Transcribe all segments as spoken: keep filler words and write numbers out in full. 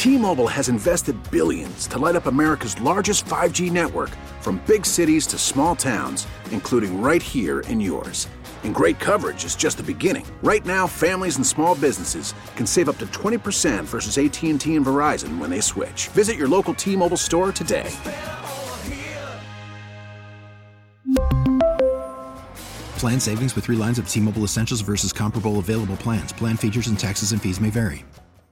T-Mobile has invested billions to light up America's largest five G network, from big cities to small towns, including right here in yours. And great coverage is just the beginning. Right now, families and small businesses can save up to twenty percent versus A T and T and Verizon when they switch. Visit your local T-Mobile store today. Plan savings with three lines of T-Mobile Essentials versus comparable available plans. Plan features and taxes and fees may vary.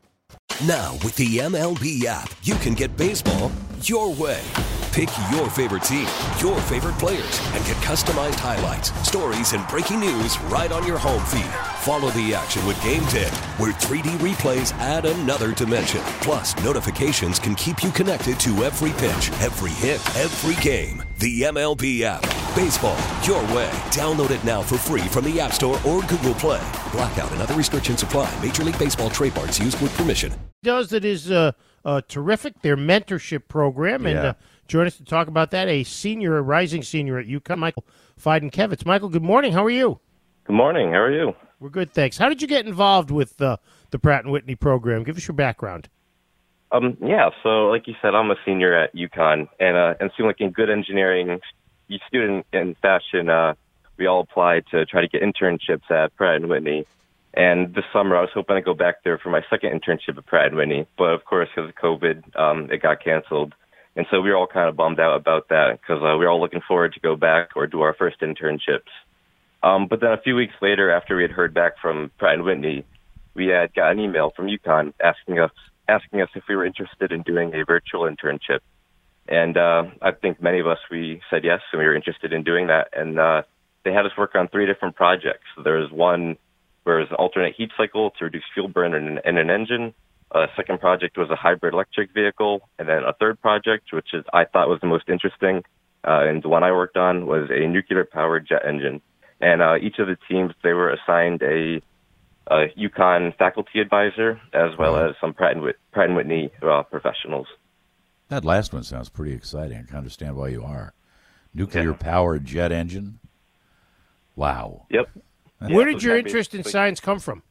Now, with the M L B app, you can get baseball your way. Pick your favorite team, your favorite players, and get customized highlights, stories, and breaking news right on your home feed. Follow the action with Game Day, where three D replays add another dimension. Plus, notifications can keep you connected to every pitch, every hit, every game. The M L B app. Baseball your way. Download it now for free from the App Store or Google Play. Blackout and other restrictions apply. Major League Baseball trademarks used with permission. Does that is uh, uh, terrific, their mentorship program. And Yeah. uh, join us to talk about that, a senior, a rising senior at UConn, Michael Feidenkevitz. Michael, good morning. How are you? Good morning. How are you? We're good, thanks. How did you get involved with uh, the Pratt and Whitney program? Give us your background. Um, yeah, so like you said, I'm a senior at UConn, and uh, and seem like in good engineering, you student in fashion, uh, we all applied to try to get internships at Pratt and Whitney. And this summer, I was hoping to go back there for my second internship at Pratt and Whitney, but of course, because of COVID, um, it got canceled. And so we were all kind of bummed out about that because uh, we were all looking forward to go back or do our first internships. Um, but then a few weeks later, after we had heard back from Pratt and Whitney, we had got an email from UConn asking us asking us if we were interested in doing a virtual internship. And uh, I think many of us, we said yes, and we were interested in doing that. And uh, they had us work on three different projects. So there was one where it was an alternate heat cycle to reduce fuel burn in an, in an engine. A second project was a hybrid electric vehicle. And then a third project, which is I thought was the most interesting, uh, and the one I worked on, was a nuclear-powered jet engine. And uh, each of the teams, they were assigned a a UConn faculty advisor, as well as some Pratt and, Whit- Pratt and Whitney uh, professionals. That last one sounds pretty exciting. I can understand why you are. Nuclear-powered jet engine? Wow. Yep. Where Yeah, did so your that interest in basically- science come from?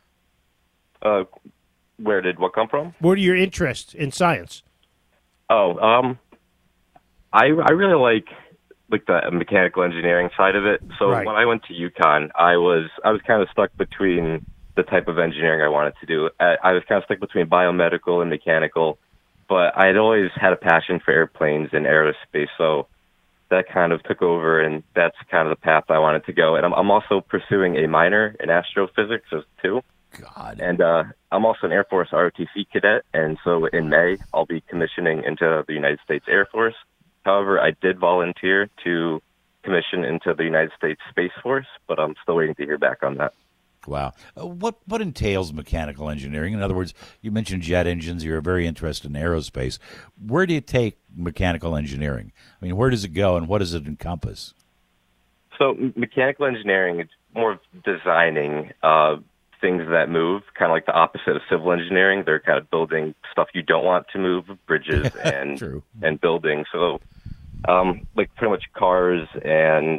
Uh, where did what come from? Where did your interest in science? Oh, um, I I really like like the mechanical engineering side of it. So Right. when I went to UConn, I was I was kind of stuck between the type of engineering I wanted to do. I, I was kind of stuck between biomedical and mechanical, but I had always had a passion for airplanes and aerospace, so that kind of took over, and that's kind of the path I wanted to go. And I'm, I'm also pursuing a minor in astrophysics as too. God. And uh, I'm also an Air Force R O T C cadet, and so in May, I'll be commissioning into the United States Air Force. However, I did volunteer to commission into the United States Space Force, but I'm still waiting to hear back on that. Wow. Uh, what what entails mechanical engineering? In other words, you mentioned jet engines. You're very interested in aerospace. Where do you take mechanical engineering? I mean, where does it go, and what does it encompass? So m- mechanical engineering is more of designing uh, things that move, kind of like the opposite of civil engineering. They're kind of building stuff you don't want to move, bridges and True. and buildings. So, um, like pretty much cars and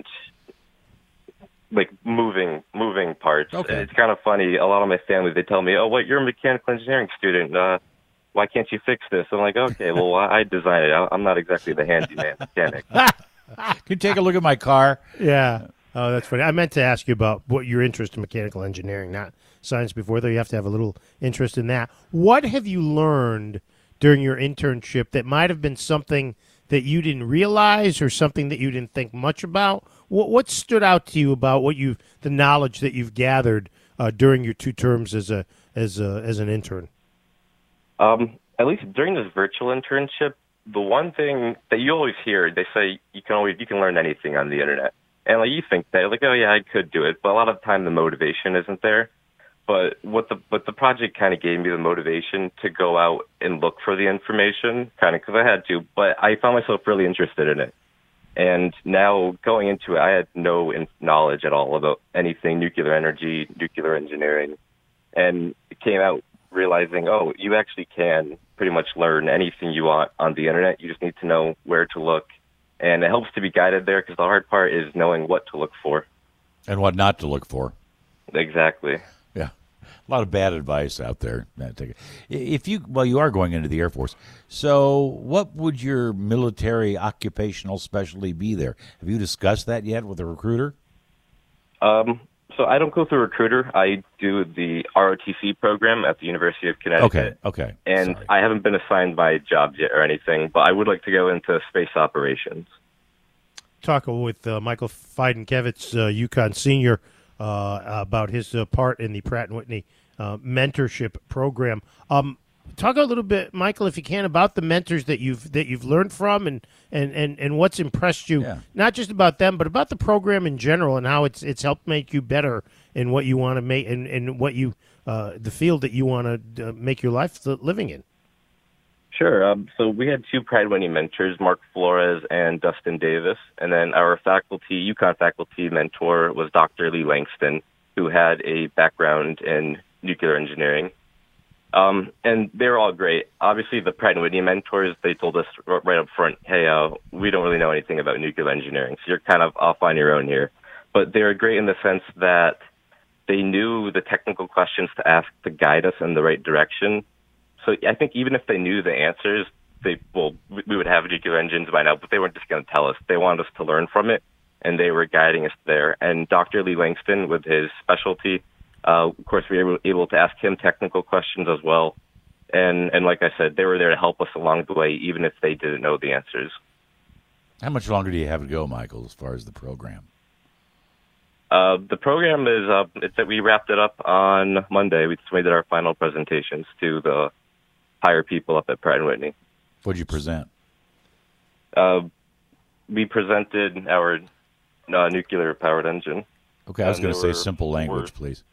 like moving moving parts. Okay. It's kind of funny. A lot of my family, they tell me, "Oh, what? You're a mechanical engineering student. Uh, why can't you fix this?" I'm like, "Okay, well, I I designed it. I- I'm not exactly the handyman mechanic." Can you take a look at my car? Yeah. Oh, that's funny. I meant to ask you about what your interest in mechanical engineering, not science before, though you have to have a little interest in that. What have you learned during your internship that might have been something that you didn't realize or something that you didn't think much about? What, what stood out to you about what you the knowledge that you've gathered uh, during your two terms as a as a, as an intern? Um, at least during this virtual internship, the one thing that you always hear, they say you can always you can learn anything on the internet. And like you think that, like, oh yeah, I could do it, but a lot of the time the motivation isn't there. But what the but the project kind of gave me the motivation to go out and look for the information, kind of because I had to. But I found myself really interested in it. And now going into it, I had no in- knowledge at all about anything nuclear energy, nuclear engineering, and it came out realizing, oh, you actually can pretty much learn anything you want on the internet. You just need to know where to look. And it helps to be guided there because the hard part is knowing what to look for. And what not to look for. Exactly. Yeah. A lot of bad advice out there. If you, well, you are going into the Air Force. So what would your military occupational specialty be there? Have you discussed that yet with a recruiter? Um, so I don't go through a recruiter. I do the R O T C program at the University of Connecticut. Okay, okay. And Sorry. I haven't been assigned my job yet or anything, but I would like to go into space operations. Talking with uh, Michael Fidenkevitz, uh, UConn senior, uh, about his uh, part in the Pratt and Whitney uh, mentorship program. Um, talk a little bit, Michael, if you can, about the mentors that you've that you've learned from, and and, and, and what's impressed you, yeah. not just about them, but about the program in general, and how it's it's helped make you better in what you want to make, and, and what you uh, the field that you want to uh, make your life living in. Sure. Um, so we had two Pratt and Whitney mentors, Mark Flores and Dustin Davis. And then our faculty, UConn faculty mentor was Doctor Lee Langston, who had a background in nuclear engineering. Um, and they were all great. Obviously, the Pratt and Whitney mentors, they told us right up front, hey, uh, we don't really know anything about nuclear engineering, so you're kind of off on your own here. But they were great in the sense that they knew the technical questions to ask to guide us in the right direction. So I think even if they knew the answers, they well, we would have nuclear engines by now, but they weren't just going to tell us. They wanted us to learn from it, and they were guiding us there. And Doctor Lee Langston, with his specialty, uh, of course, we were able to ask him technical questions as well. And and like I said, they were there to help us along the way, even if they didn't know the answers. How much longer do you have to go, Michael, as far as the program? Uh, the program is uh, it's that we wrapped it up on Monday. We submitted our final presentations to the higher people up at Pratt and Whitney. What did you present? Uh, we presented our uh, nuclear-powered engine. Okay, I was going to say were, simple language, were, please.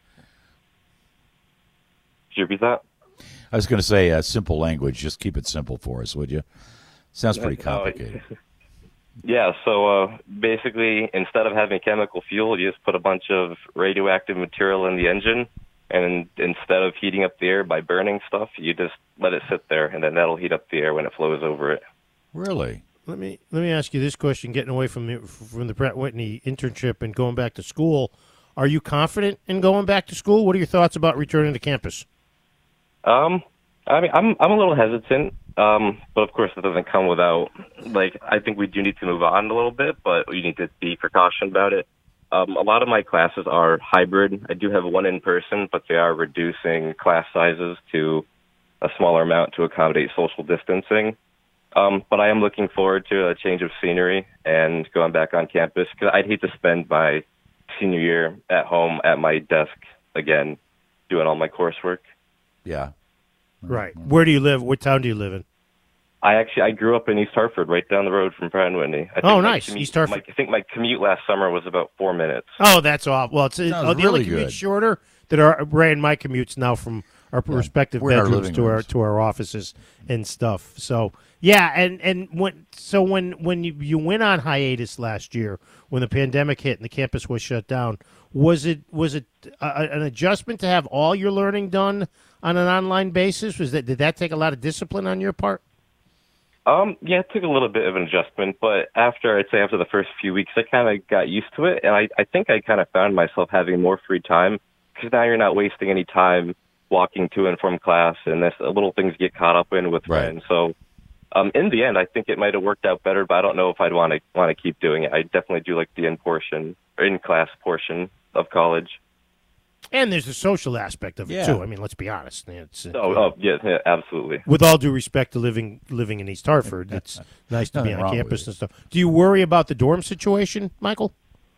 Could you repeat that? I was going to say uh, simple language. Just keep it simple for us, would you? Sounds pretty complicated. Uh, yeah, so uh, basically, instead of having chemical fuel, you just put a bunch of radioactive material in the engine, and instead of heating up the air by burning stuff, you just let it sit there, and then that'll heat up the air when it flows over it. Really? Let me let me ask you this question: getting away from the, from the Pratt Whitney internship and going back to school, are you confident in going back to school? What are your thoughts about returning to campus? Um, I mean, I'm I'm a little hesitant, um, but of course, it doesn't come without. Like, I think we do need to move on a little bit, but we need to be precautioned about it. Um, a lot of my classes are hybrid. I do have one in person, but they are reducing class sizes to a smaller amount to accommodate social distancing. Um, but I am looking forward to a change of scenery and going back on campus, because I'd hate to spend my senior year at home at my desk again, doing all my coursework. Yeah. Right. Where do you live? What town do you live in? I actually I grew up in East Hartford, right down the road from Pratt and Whitney. I think Oh, my nice. commute- East Hartford. My, I think my commute last summer was about four minutes. Oh, that's off. Well, it's Sounds oh, the really only commute good. shorter that our Ray and my commutes now from our respective We're in our bedrooms living to our rooms. to our offices and stuff. So yeah, and and when so when when you, you went on hiatus last year when the pandemic hit and the campus was shut down, was it was it a, an adjustment to have all your learning done on an online basis? Was that did that take a lot of discipline on your part? Um, yeah, it took a little bit of an adjustment, but after, I'd say after the first few weeks, I kind of got used to it, and I, I think I kind of found myself having more free time, because now you're not wasting any time walking to and from class, and this little things get caught up in with Right. friends. So, um, in the end, I think it might have worked out better, but I don't know if I'd want to want to keep doing it. I definitely do like the in portion, or in class portion of college. And there's the social aspect of it Yeah. too. I mean, let's be honest. It's, uh, Oh, oh yeah, yeah, absolutely. with all due respect to living living in East Hartford, it's nice to be Nothing on wrong campus with and stuff. Do you worry about the dorm situation, Michael?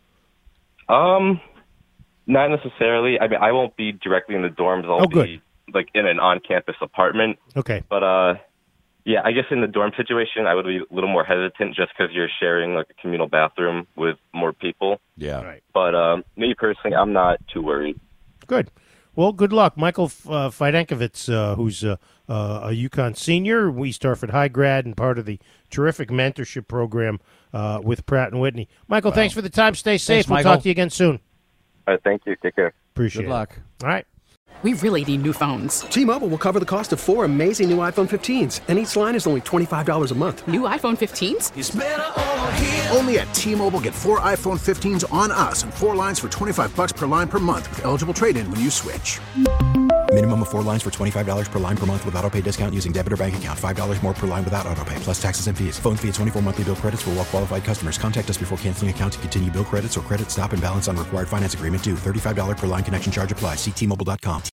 Um, not necessarily. I mean, I won't be directly in the dorms. I'll Oh, be good. like in an on-campus apartment. Okay. But uh, yeah, I guess in the dorm situation, I would be a little more hesitant just because you're sharing like a communal bathroom with more people. Yeah. Right. But um, me personally, I'm not too worried. Good. Well, good luck. Michael uh, Fidenkevitz, uh, who's uh, uh, a UConn senior, East Hartford High grad, and part of the terrific mentorship program uh, with Pratt and Whitney. Michael, thanks for the time. Stay safe. Thanks, we'll Michael. talk to you again soon. All right, thank you. Take care. Appreciate Good it. luck. All right. We really need new phones. T-Mobile will cover the cost of four amazing new iPhone fifteens, and each line is only twenty-five dollars a month. New iPhone fifteens? It's better over here. Only at T-Mobile, get four iPhone fifteens on us and four lines for twenty-five bucks per line per month with eligible trade-in when you switch. Minimum of four lines for twenty-five dollars per line per month with autopay discount using debit or bank account. five dollars more per line without autopay, plus taxes and fees. Phone fee at twenty-four monthly bill credits for well-qualified customers. Contact us before canceling account to continue bill credits or credit stop and balance on required finance agreement due. thirty-five dollars per line connection charge applies. See T Mobile dot com.